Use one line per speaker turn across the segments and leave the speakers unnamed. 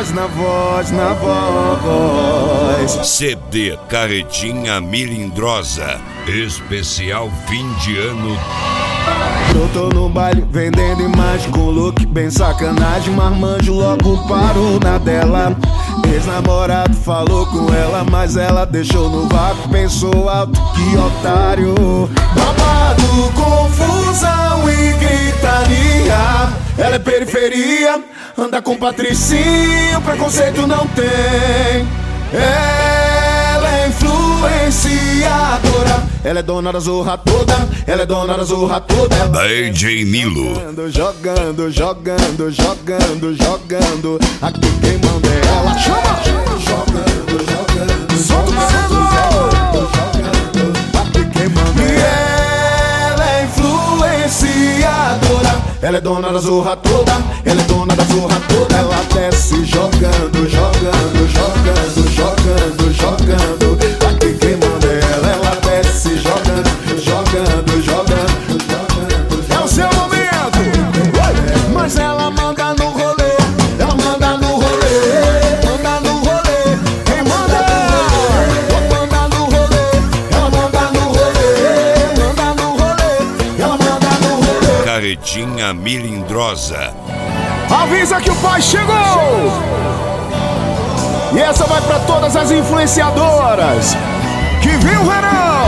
voz, na voz, na voz.
CD Carretinha Milindrosa, especial fim de ano.
Eu tô no baile vendendo imagem com look bem sacanagem. Marmanjo logo parou na dela. Ex-namorado falou com ela, mas ela deixou no vácuo. Pensou alto, que otário. Babado, confusão e gritaria. Ela é periferia, anda com patricinho, preconceito não tem. Ela é influenciadora, ela é dona da zorra toda, ela é dona da zorra toda.
DJ Nilo.
Jogando, jogando, jogando, jogando. Aqui quem manda é ela. Chama! Jogando, jogando, solta o malandro. Jogando, aqui quem manda é ela. É influenciadora, ela é dona da zorra toda, ela é dona da zorra toda. Ela desce jogando, jogando, jogando, jogando, jogando. Aqui quem manda é ela. Ela desce jogando, jogando, jogando, jogando. É o seu momento. Mas ela manda no rolê, ela manda no rolê, manda no rolê. Quem manda é ela. Manda no rolê, ela manda no rolê, manda no rolê, ela manda no rolê.
Carretinha Milindrosa.
Avisa que o pai chegou! E essa vai pra todas as influenciadoras que vem o verão!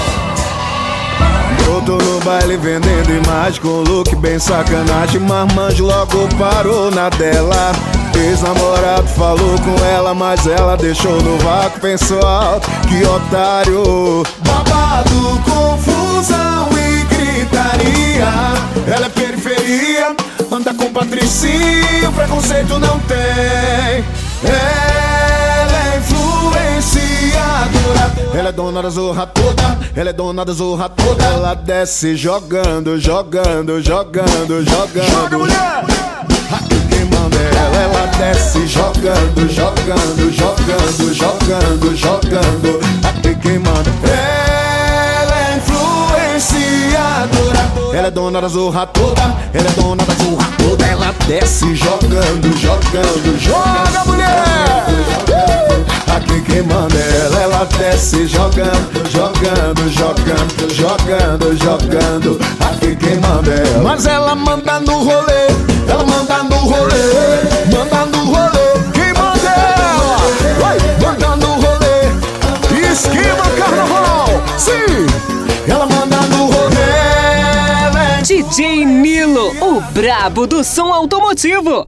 Eu tô no baile vendendo imagem com look bem sacanagem. Marmanjo logo parou na dela. Ex-namorado falou com ela, mas ela deixou no vácuo. Pensou alto, que otário. Babado, confusão e gritaria. Ela é periferia, anda com patricinho, preconceito não tem. Ela é influenciadora, ela é dona da zorra toda, ela é dona da zorra toda. Ela desce jogando, jogando, jogando, jogando. Joga, mulher! Aqui quem manda é ela. Ela desce jogando, jogando, jogando, jogando, jogando. Aqui quem manda ela é influenciadora, ela é dona da zorra toda, ela é dona da zorra toda. Ela desce jogando, jogando, joga, mulher! Aqui quem manda é ela. Ela desce jogando, jogando, jogando, jogando, jogando. Aqui quem manda é ela. Mas ela manda no rolê, ela manda no rolê, manda no rolê. Quem manda é ela. Vai, manda no rolê. Esquiva carnaval, sim. Ela manda no rolê.
DJ Nilo, o brabo do som automotivo.